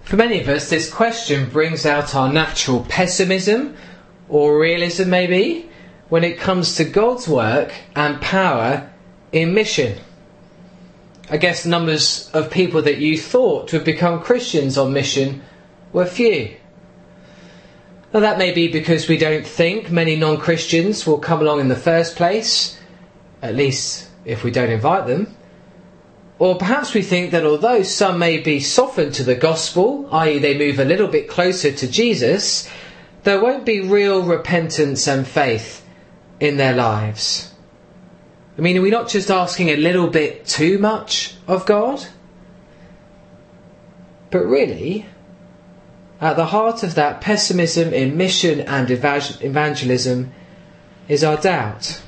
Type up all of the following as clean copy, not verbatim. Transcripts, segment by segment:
For many of us, this question brings out our natural pessimism, or realism maybe, when it comes to God's work and power in mission. I guess the numbers of people that you thought would become Christians on mission were few. Now that may be because we don't think many non-Christians will come along in the first place, at least if we don't invite them. Or perhaps we think that although some may be softened to the gospel, i.e. they move a little bit closer to Jesus, there won't be real repentance and faith in their lives. I mean, are we not just asking a little bit too much of God? But really, at the heart of that pessimism in mission and evangelism is our doubt.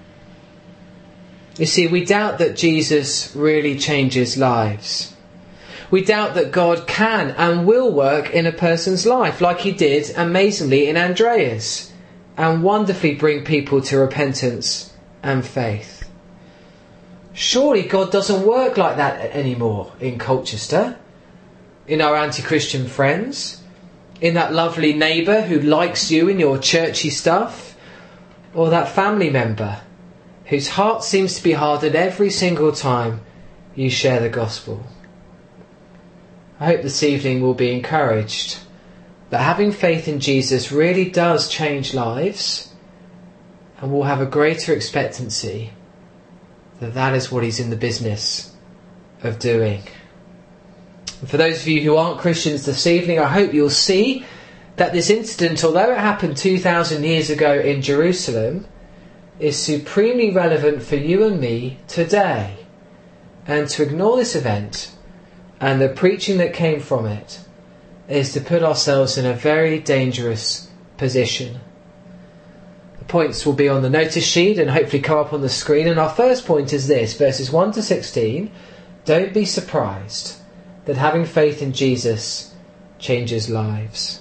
You see, we doubt that Jesus really changes lives. We doubt that God can and will work in a person's life like he did amazingly in Andreas and wonderfully bring people to repentance and faith. Surely God doesn't work like that anymore in Colchester, in our anti-Christian friends, in that lovely neighbour who likes you in your churchy stuff, or that family member whose heart seems to be hardened every single time you share the gospel. I hope this evening will be encouraged that having faith in Jesus really does change lives, and we'll have a greater expectancy that that is what he's in the business of doing. And for those of you who aren't Christians this evening, I hope you'll see that this incident, although it happened 2,000 years ago in Jerusalem, is supremely relevant for you and me today. And to ignore this event and the preaching that came from it is to put ourselves in a very dangerous position. The points will be on the notice sheet and hopefully come up on the screen. And our first point is this, verses 1 to 16. Don't be surprised that having faith in Jesus changes lives.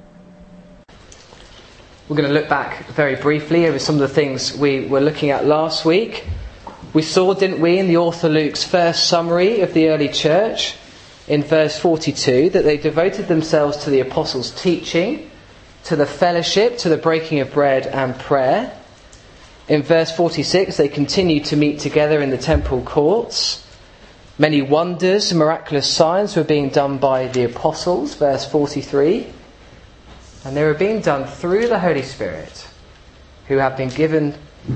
We're going to look back very briefly over some of the things we were looking at last week. We saw, didn't we, in the author Luke's first summary of the early church, in verse 42, that they devoted themselves to the apostles' teaching, to the fellowship, to the breaking of bread and prayer. In verse 46, they continued to meet together in the temple courts. Many wonders and miraculous signs were being done by the apostles, verse 43. And they were being done through the Holy Spirit, who had been given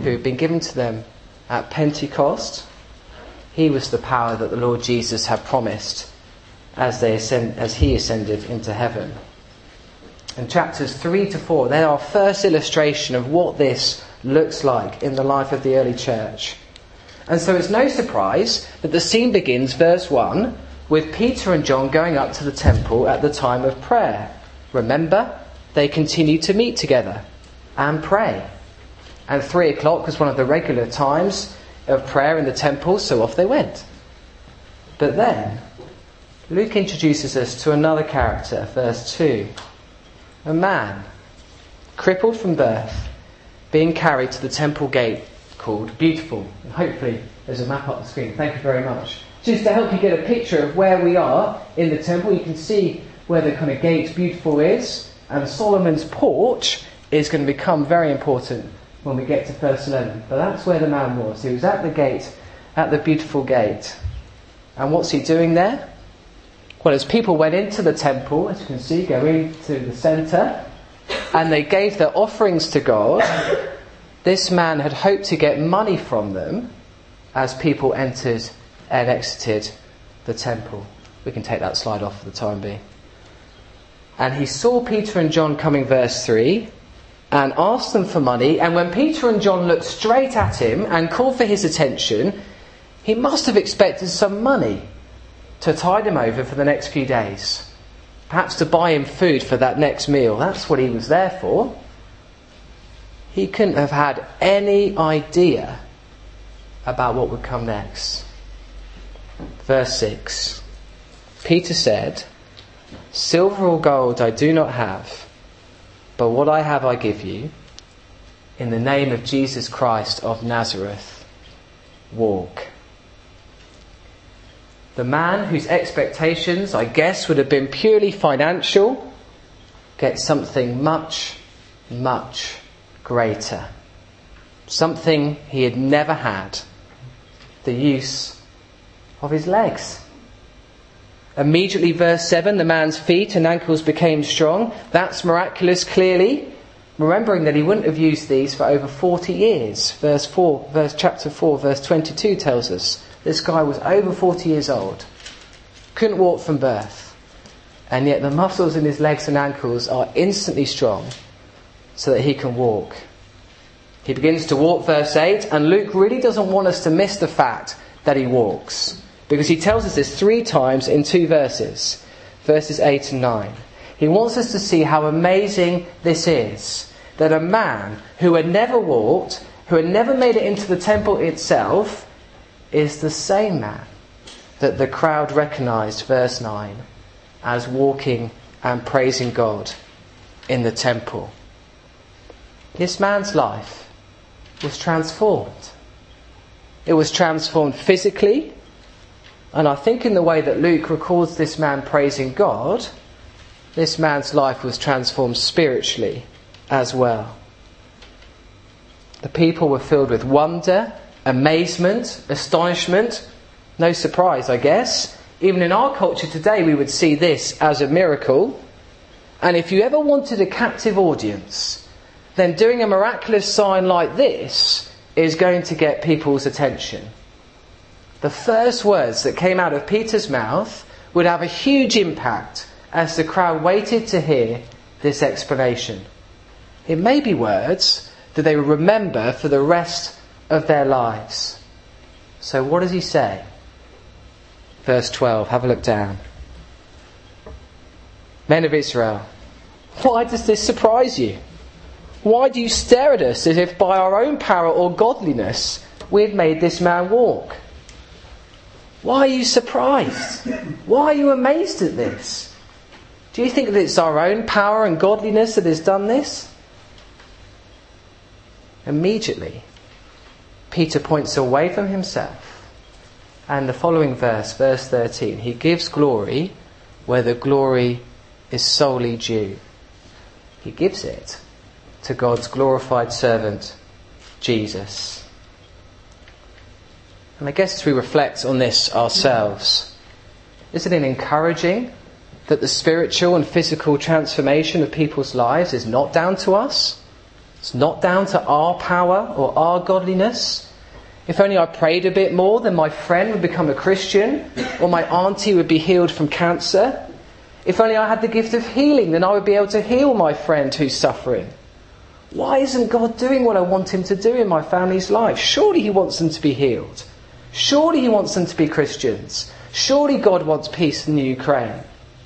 to them at Pentecost. He was the power that the Lord Jesus had promised as he ascended into heaven. And chapters 3 to 4, they're our first illustration of what this looks like in the life of the early church. And so it's no surprise that the scene begins, verse 1, with Peter and John going up to the temple at the time of prayer. Remember, they continued to meet together and pray. And 3 o'clock was one of the regular times of prayer in the temple, so off they went. But then, Luke introduces us to another character, verse 2. A man, crippled from birth, being carried to the temple gate called Beautiful. And hopefully there's a map up the screen. Thank you very much. Just to help you get a picture of where we are in the temple, you can see where the kind of gate Beautiful is. And Solomon's porch is going to become very important when we get to verse 11. But that's where the man was. He was at the gate, at the Beautiful gate. And what's he doing there? Well, as people went into the temple, as you can see, going to the centre, and they gave their offerings to God, this man had hoped to get money from them as people entered and exited the temple. We can take that slide off for the time being. And he saw Peter and John coming, verse 3, and asked them for money. And when Peter and John looked straight at him and called for his attention, he must have expected some money to tide him over for the next few days. Perhaps to buy him food for that next meal. That's what he was there for. He couldn't have had any idea about what would come next. Verse 6. Peter said, "Silver or gold I do not have, but what I have I give you. In the name of Jesus Christ of Nazareth, walk." The man whose expectations, I guess, would have been purely financial, gets something much, much greater. Something he had never had. The use of his legs. Immediately, verse 7, the man's feet and ankles became strong. That's miraculous, clearly. Remembering that he wouldn't have used these for over 40 years. Chapter 4, verse 22 tells us this guy was over 40 years old. Couldn't walk from birth. And yet the muscles in his legs and ankles are instantly strong so that he can walk. He begins to walk, verse 8, and Luke really doesn't want us to miss the fact that he walks. Because he tells us this 3 times in 2 verses. Verses 8 and 9. He wants us to see how amazing this is. That a man who had never walked, who had never made it into the temple itself, is the same man that the crowd recognised, verse 9, as walking and praising God in the temple. This man's life was transformed. It was transformed physically, and I think in the way that Luke records this man praising God, this man's life was transformed spiritually as well. The people were filled with wonder, amazement, astonishment. No surprise, I guess. Even in our culture today, we would see this as a miracle. And if you ever wanted a captive audience, then doing a miraculous sign like this is going to get people's attention. The first words that came out of Peter's mouth would have a huge impact as the crowd waited to hear this explanation. It may be words that they will remember for the rest of their lives. So what does he say? Verse 12, have a look down. Men of Israel, why does this surprise you? Why do you stare at us as if by our own power or godliness we had made this man walk? Why are you surprised? Why are you amazed at this? Do you think that it's our own power and godliness that has done this? Immediately, Peter points away from himself. And the following verse 13, he gives glory where the glory is solely due. He gives it to God's glorified servant, Jesus. And I guess as we reflect on this ourselves, isn't it encouraging that the spiritual and physical transformation of people's lives is not down to us? It's not down to our power or our godliness. If only I prayed a bit more, then my friend would become a Christian, or my auntie would be healed from cancer. If only I had the gift of healing, then I would be able to heal my friend who's suffering. Why isn't God doing what I want him to do in my family's life? Surely he wants them to be healed. Surely he wants them to be Christians. Surely God wants peace in the Ukraine.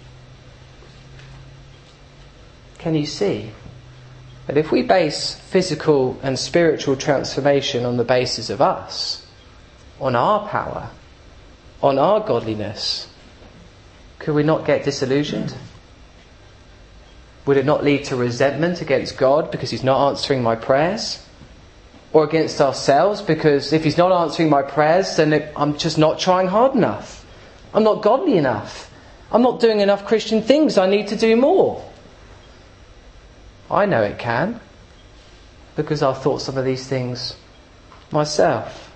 Can you see that if we base physical and spiritual transformation on the basis of us, on our power, on our godliness, could we not get disillusioned? Would it not lead to resentment against God because he's not answering my prayers? Or against ourselves because if he's not answering my prayers, then I'm just not trying hard enough. I'm not godly enough. I'm not doing enough Christian things. I need to do more. I know it can, because I've thought some of these things myself.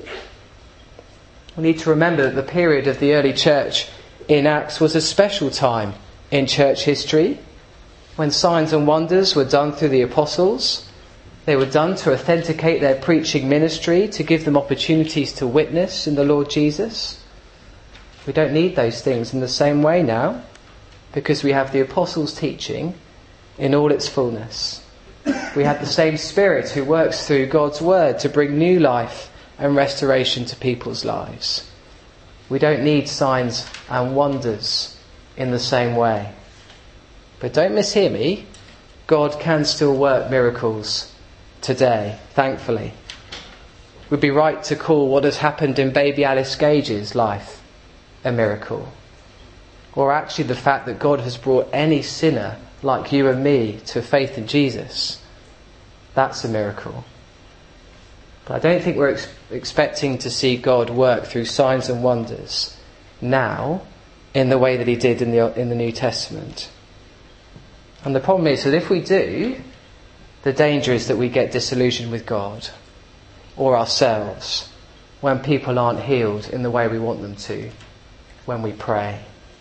We need to remember that the period of the early church in Acts was a special time in church history, when signs and wonders were done through the apostles. They were done to authenticate their preaching ministry, to give them opportunities to witness in the Lord Jesus. We don't need those things in the same way now, because we have the apostles' teaching in all its fullness. We have the same Spirit who works through God's Word to bring new life and restoration to people's lives. We don't need signs and wonders in the same way. But don't mishear me, God can still work miracles today, thankfully. It would be right to call what has happened in baby Alice Gage's life a miracle. Or actually the fact that God has brought any sinner like you and me to faith in Jesus. That's a miracle. But I don't think we're expecting to see God work through signs and wonders now in the way that he did in the New Testament. And the problem is that if we do, the danger is that we get disillusioned with God or ourselves when people aren't healed in the way we want them to when we pray.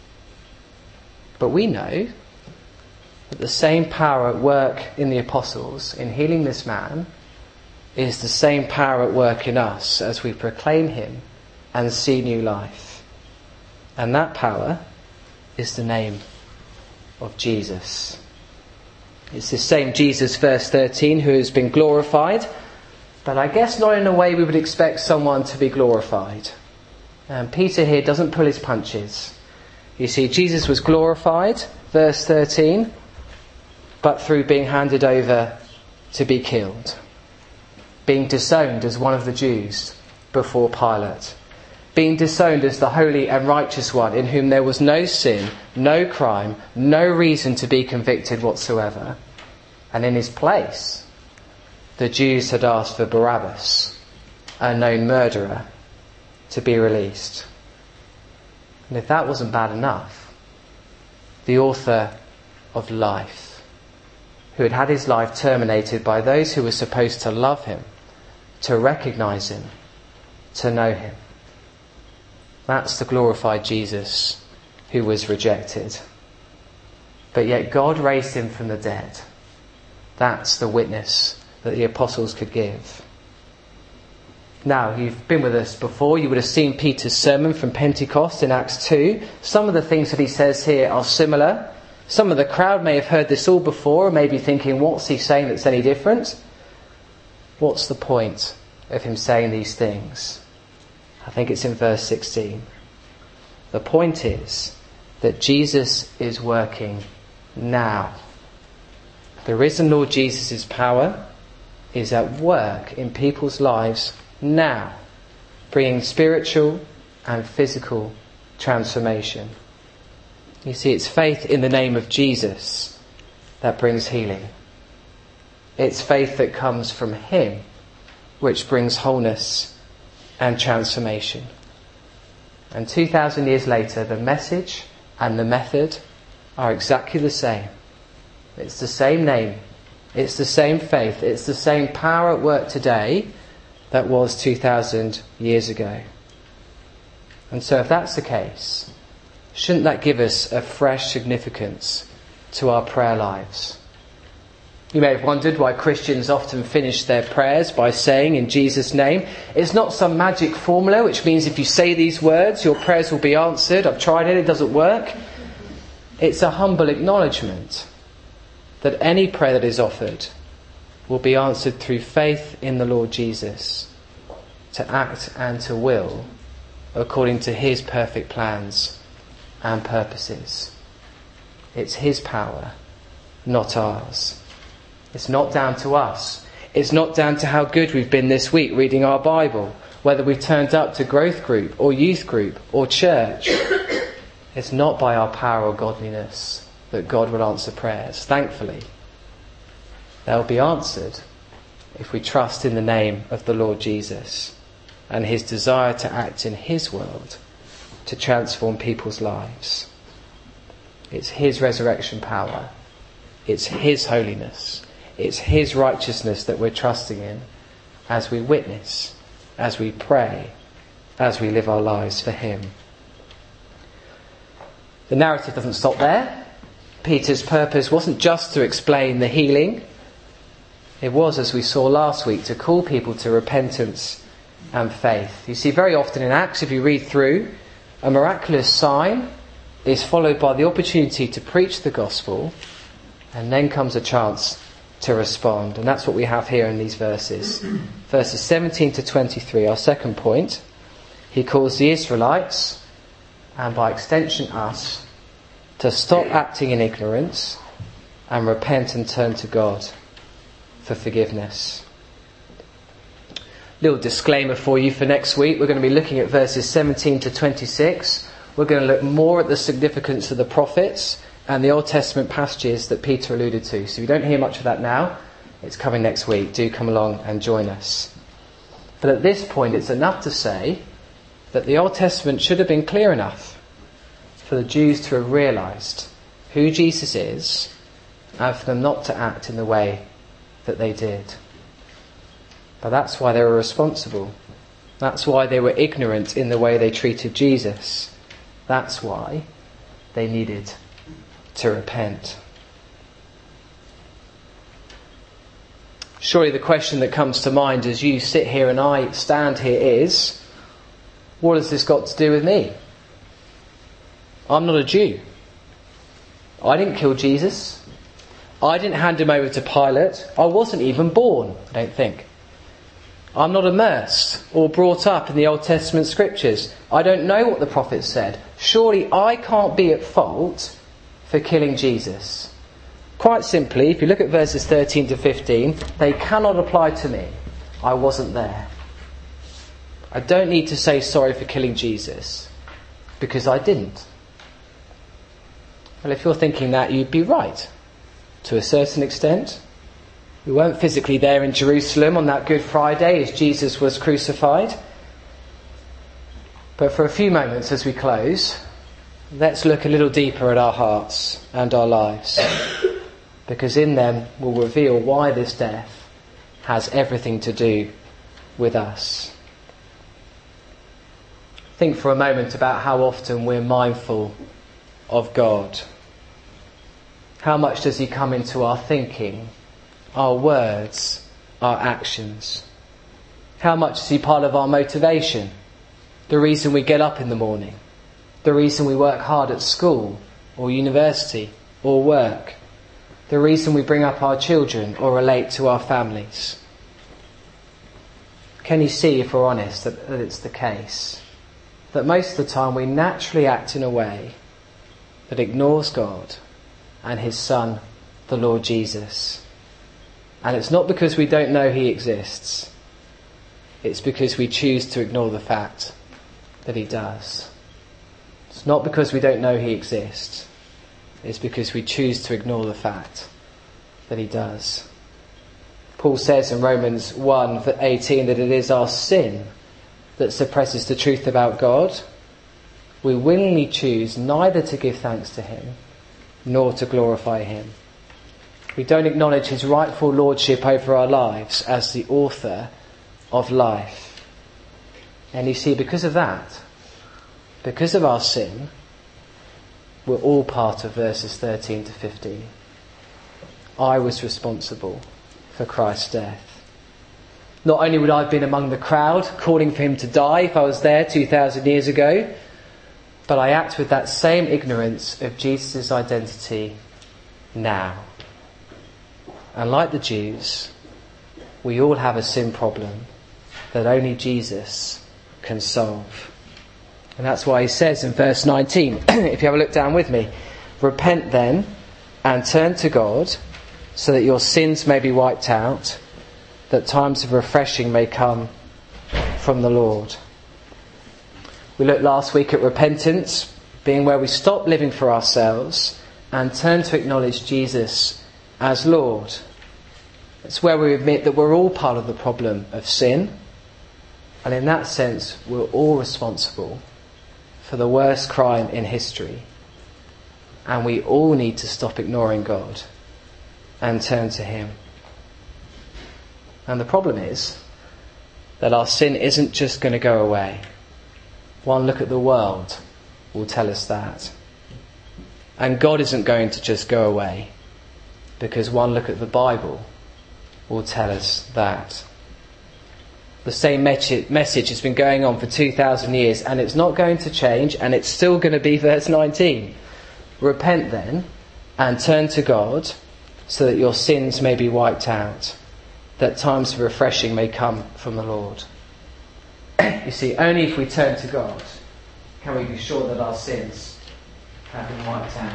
But we know that the same power at work in the apostles in healing this man is the same power at work in us as we proclaim him and see new life. And that power is the name of Jesus. It's the same Jesus, verse 13, who has been glorified, but I guess not in a way we would expect someone to be glorified. Peter here doesn't pull his punches. You see, Jesus was glorified, verse 13, but through being handed over to be killed. Being disowned as one of the Jews before Pilate. Being disowned as the holy and righteous one in whom there was no sin, no crime, no reason to be convicted whatsoever. And in his place, the Jews had asked for Barabbas, a known murderer, to be released. And if that wasn't bad enough, the author of life, who had had his life terminated by those who were supposed to love him, to recognise him, to know him. That's the glorified Jesus who was rejected. But yet God raised him from the dead. That's the witness that the apostles could give. Now, you've been with us before. You would have seen Peter's sermon from Pentecost in Acts 2. Some of the things that he says here are similar. Some of the crowd may have heard this all before and may be thinking, what's he saying that's any different? What's the point of him saying these things? I think it's in verse 16. The point is that Jesus is working now. The risen Lord Jesus' power is at work in people's lives now, bringing spiritual and physical transformation. You see, it's faith in the name of Jesus that brings healing. It's faith that comes from him which brings wholeness and transformation. And 2,000 years later, the message and the method are exactly the same. It's the same name. It's the same faith. It's the same power at work today that was 2,000 years ago. And so if that's the case, shouldn't that give us a fresh significance to our prayer lives? You may have wondered why Christians often finish their prayers by saying, in Jesus' name. It's not some magic formula which means if you say these words, your prayers will be answered. I've tried it, it doesn't work. It's a humble acknowledgement that any prayer that is offered will be answered through faith in the Lord Jesus, to act and to will according to his perfect plans and purposes. It's his power, not ours. It's not down to us. It's not down to how good we've been this week reading our Bible, whether we've turned up to growth group or youth group or church. It's not by our power or godliness that God will answer prayers. Thankfully, they'll be answered if we trust in the name of the Lord Jesus and his desire to act in his world to transform people's lives. It's his resurrection power. It's his holiness. It's his righteousness that we're trusting in as we witness, as we pray, as we live our lives for him. The narrative doesn't stop there. Peter's purpose wasn't just to explain the healing. It was, as we saw last week, to call people to repentance and faith. You see, very often in Acts, if you read through, a miraculous sign is followed by the opportunity to preach the gospel, and then comes a chance to respond. And that's what we have here in these verses. Verses 17 to 23, our second point. He calls the Israelites, and by extension us, to stop acting in ignorance and repent and turn to God for forgiveness. Little disclaimer for you for next week. We're going to be looking at verses 17 to 26. We're going to look more at the significance of the prophets and the Old Testament passages that Peter alluded to. So if you don't hear much of that now, it's coming next week. Do come along and join us. But at this point, it's enough to say that the Old Testament should have been clear enough for the Jews to have realised who Jesus is and for them not to act in the way that they did. But that's why they were responsible. That's why they were ignorant in the way they treated Jesus. That's why they needed to repent. Surely the question that comes to mind as you sit here and I stand here is, what has this got to do with me? I'm not a Jew. I didn't kill Jesus. I didn't hand him over to Pilate. I wasn't even born, I don't think. I'm not immersed or brought up in the Old Testament scriptures. I don't know what the prophets said. Surely I can't be at fault for killing Jesus. Quite simply, if you look at verses 13 to 15, they cannot apply to me. I wasn't there. I don't need to say sorry for killing Jesus, because I didn't. Well, if you're thinking that, you'd be right, to a certain extent. We weren't physically there in Jerusalem on that Good Friday as Jesus was crucified. But for a few moments as we close, let's look a little deeper at our hearts and our lives, because in them we'll reveal why this death has everything to do with us. Think for a moment about how often we're mindful of God. How much does he come into our thinking, our words, our actions? How much is he part of our motivation? The reason we get up in the morning, the reason we work hard at school or university or work, the reason we bring up our children or relate to our families. Can you see, if we're honest, that it's the case? That most of the time we naturally act in a way that ignores God and his Son, the Lord Jesus. And it's not because we don't know he exists. It's because we choose to ignore the fact that he does. It's not because we don't know he exists. It's because we choose to ignore the fact that he does. Paul says in Romans 1:18 that it is our sin that suppresses the truth about God. We willingly choose neither to give thanks to him nor to glorify him. We don't acknowledge his rightful lordship over our lives as the author of life. And you see, because of that, because of our sin, we're all part of verses 13 to 15. I was responsible for Christ's death. Not only would I have been among the crowd calling for him to die if I was there 2,000 years ago, but I act with that same ignorance of Jesus' identity now. And like the Jews, we all have a sin problem that only Jesus can solve. And that's why he says in verse 19, if you have a look down with me, repent then and turn to God so that your sins may be wiped out, that times of refreshing may come from the Lord. We looked last week at repentance being where we stop living for ourselves and turn to acknowledge Jesus as Lord. It's where we admit that we're all part of the problem of sin, and in that sense we're all responsible for the worst crime in history, and we all need to stop ignoring God and turn to him. And the problem is that our sin isn't just going to go away. One look at the world will tell us that. And God isn't going to just go away, because one look at the Bible will tell us that. The same message has been going on for 2,000 years, and it's not going to change, and it's still going to be verse 19. Repent then and turn to God so that your sins may be wiped out, that times of refreshing may come from the Lord. You see, only if we turn to God can we be sure that our sins have been wiped out.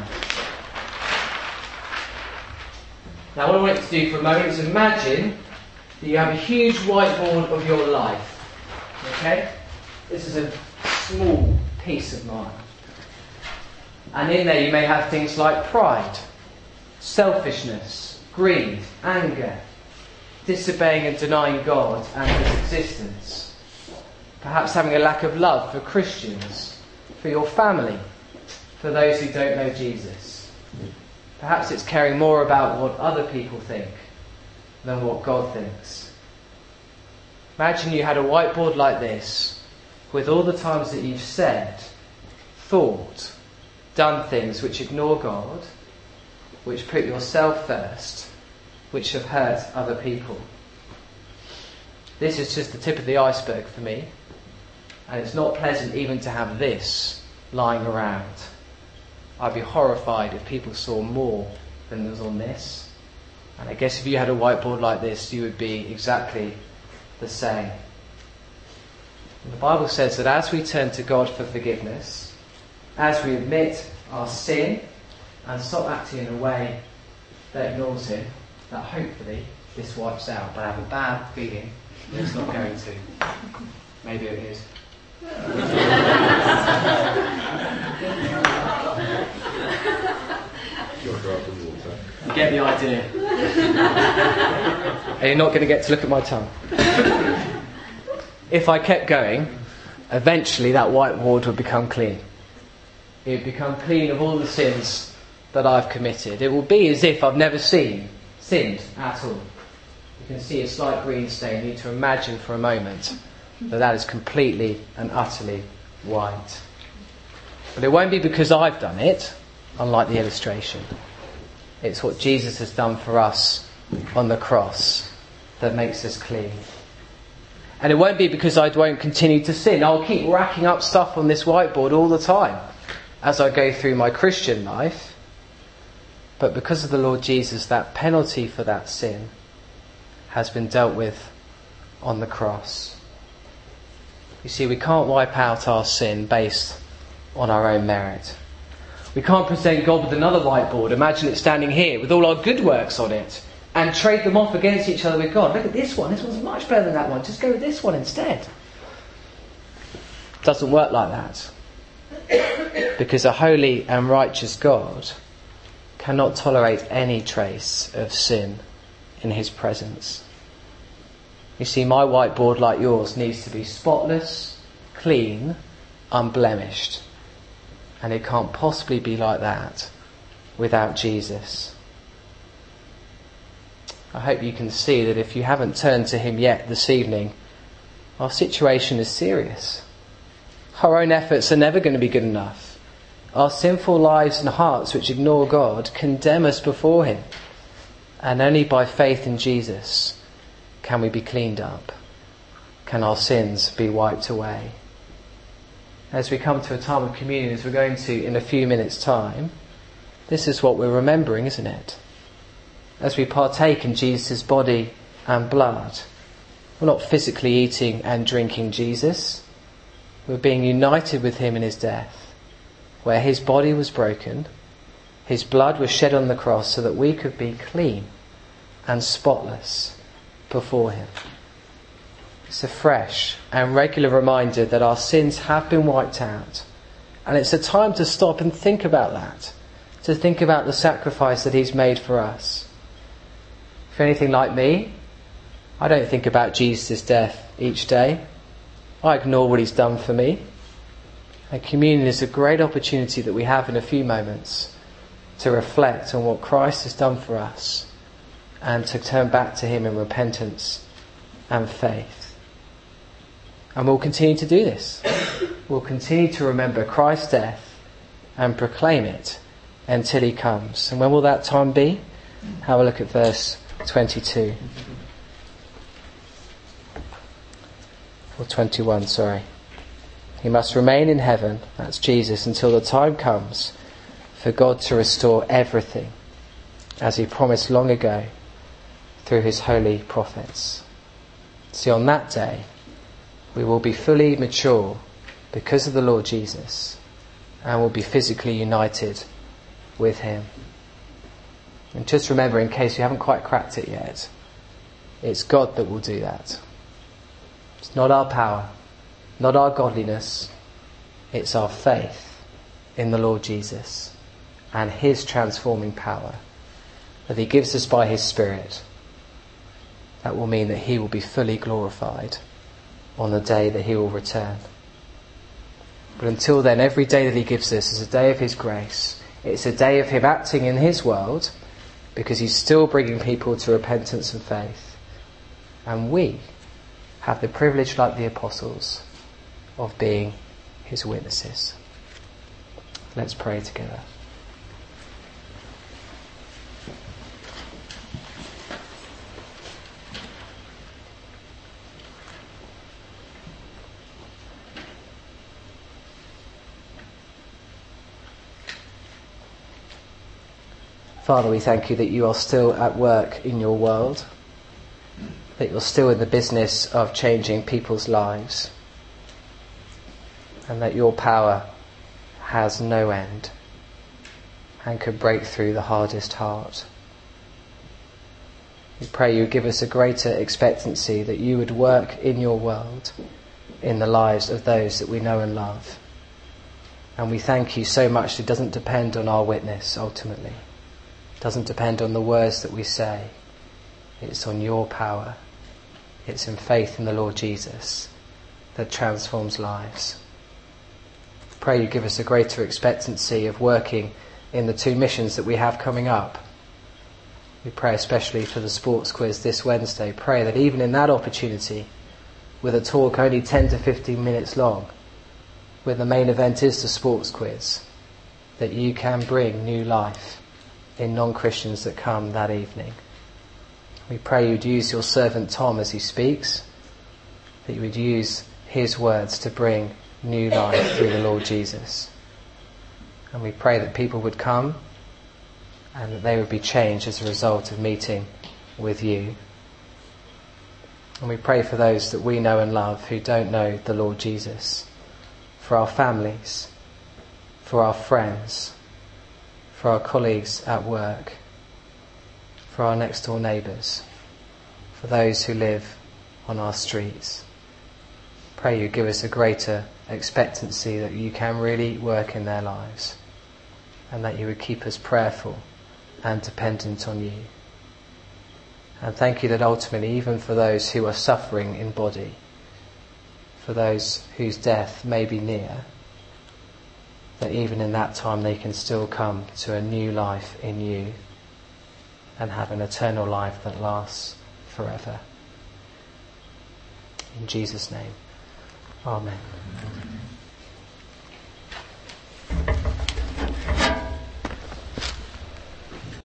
Now what I want you to do for a moment is imagine that you have a huge whiteboard of your life. Okay? This is a small piece of mine. And in there you may have things like pride, selfishness, greed, anger, disobeying and denying God and his existence. Perhaps having a lack of love for Christians, for your family, for those who don't know Jesus. Perhaps it's caring more about what other people think than what God thinks. Imagine you had a whiteboard like this with all the times that you've said, thought, done things which ignore God, which put yourself first, which have hurt other people. This is just the tip of the iceberg for me, and it's not pleasant even to have this lying around. I'd be horrified if people saw more than was on this. And I guess if you had a whiteboard like this, you would be exactly the same. And the Bible says that as we turn to God for forgiveness, as we admit our sin and stop acting in a way that ignores Him, that hopefully this wipes out. But I have a bad feeling that it's not going to. Maybe it is. You get the idea. And you're not going to get to look at my tongue. If I kept going, eventually that whiteboard would become clean. It would become clean of all the sins that I've committed. It will be as if I've never sinned at all. You can see a slight green stain. You need to imagine for a moment that is completely and utterly white. But it won't be because I've done it, unlike the illustration. It's what Jesus has done for us on the cross that makes us clean. And it won't be because I won't continue to sin. I'll keep racking up stuff on this whiteboard all the time as I go through my Christian life. But because of the Lord Jesus, that penalty for that sin has been dealt with on the cross. You see, we can't wipe out our sin based on our own merit. We can't present God with another whiteboard, imagine it standing here with all our good works on it, and trade them off against each other with God. Look at this one's much better than that one, just go with this one instead. It doesn't work like that. Because a holy and righteous God cannot tolerate any trace of sin in His presence. You see, my whiteboard, like yours, needs to be spotless, clean, unblemished. And it can't possibly be like that without Jesus. I hope you can see that if you haven't turned to Him yet this evening, our situation is serious. Our own efforts are never going to be good enough. Our sinful lives and hearts which ignore God condemn us before Him. And only by faith in Jesus can we be cleaned up. Can our sins be wiped away? As we come to a time of communion, as we're going to in a few minutes' time, this is what we're remembering, isn't it? As we partake in Jesus' body and blood, we're not physically eating and drinking Jesus. We're being united with Him in His death, where His body was broken, His blood was shed on the cross so that we could be clean and spotless before Him. It's a fresh and regular reminder that our sins have been wiped out. And it's a time to stop and think about that. To think about the sacrifice that He's made for us. If you're anything like me, I don't think about Jesus' death each day. I ignore what He's done for me. And communion is a great opportunity that we have in a few moments to reflect on what Christ has done for us and to turn back to Him in repentance and faith. And we'll continue to do this. We'll continue to remember Christ's death and proclaim it until He comes. And when will that time be? Have a look at verse 22. Or 21, sorry. He must remain in heaven, that's Jesus, until the time comes for God to restore everything, as He promised long ago through His holy prophets. See, on that day, we will be fully mature because of the Lord Jesus, and will be physically united with Him. And just remember, in case you haven't quite cracked it yet, it's God that will do that. It's not our power, not our godliness, it's our faith in the Lord Jesus and His transforming power that He gives us by His Spirit. That will mean that He will be fully glorified on the day that he will return. But until then, every day that he gives us is a day of his grace. It's a day of him acting in his world, because he's still bringing people to repentance and faith. And we have the privilege, like the apostles, of being his witnesses. Let's pray together. Father, we thank you that you are still at work in your world, that you're still in the business of changing people's lives, and that your power has no end and could break through the hardest heart. We pray you give us a greater expectancy that you would work in your world, in the lives of those that we know and love. And we thank you so much it doesn't depend on our witness ultimately. It doesn't depend on the words that we say. It's on your power. It's in faith in the Lord Jesus that transforms lives. Pray you give us a greater expectancy of working in the 2 missions that we have coming up. We pray especially for the sports quiz this Wednesday. Pray that even in that opportunity, with a talk only 10 to 15 minutes long, where the main event is the sports quiz, that you can bring new life in non-Christians that come that evening. We pray you'd use your servant Tom as he speaks, that you would use his words to bring new life through the Lord Jesus. And we pray that people would come and that they would be changed as a result of meeting with you. And we pray for those that we know and love who don't know the Lord Jesus, for our families, for our friends, for our colleagues at work, for our next door neighbours, for those who live on our streets. Pray you give us a greater expectancy that you can really work in their lives, and that you would keep us prayerful and dependent on you. And thank you that ultimately, even for those who are suffering in body, for those whose death may be near, that even in that time they can still come to a new life in you and have an eternal life that lasts forever. In Jesus' name, amen.